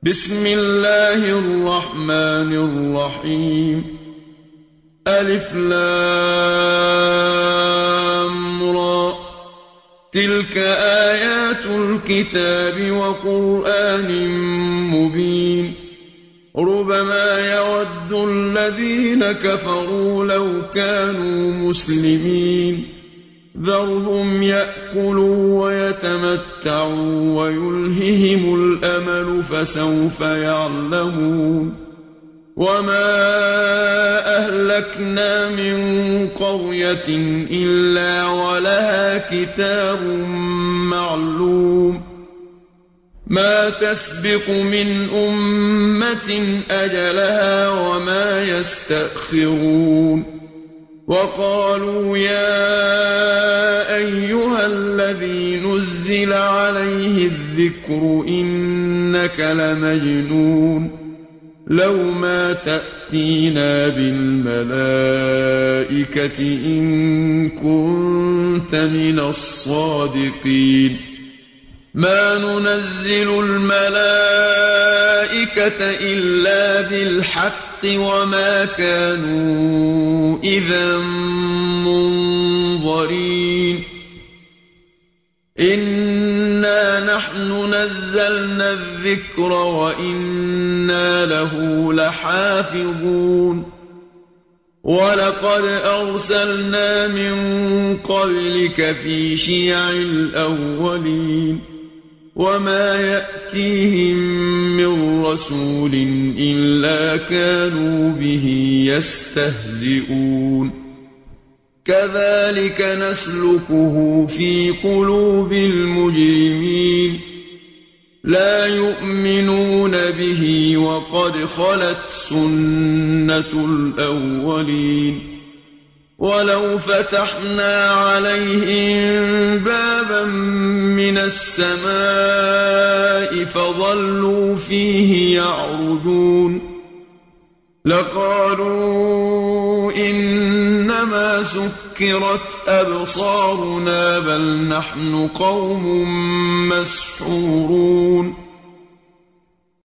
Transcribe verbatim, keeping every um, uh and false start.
بسم الله الرحمن الرحيم ألف لام را تلك آيات الكتاب وقرآن مبين ربما يود الذين كفروا لو كانوا مسلمين ذرهم يأكلوا ويتمتعوا ويلههم الأمل فسوف يعلمون وما أهلكنا من قرية إلا ولها كتاب معلوم ما تسبق من أمة أجلها وما يستأخرون وقالوا يا أيها الذي نزل عليه الذكر إنك لمجنون لو ما تأتينا بالملائكة إن كنت من الصادقين ما ننزل الملائكة إلا بالحق وما كانوا إذا منظرين إنا نحن نزلنا الذكر وإنا له لحافظون ولقد أرسلنا من قبلك في شيع الأولين وما يأتيهم من رسول إلا كانوا به يستهزئون كذلك نسلكه في قلوب المجرمين لا يؤمنون به وقد خلت سنة الأولين ولو فتحنا عليهم بابا من السماء فظلوا فيه يعرجون لقالوا إنما سكرت أبصارنا بل نحن قوم مسحورون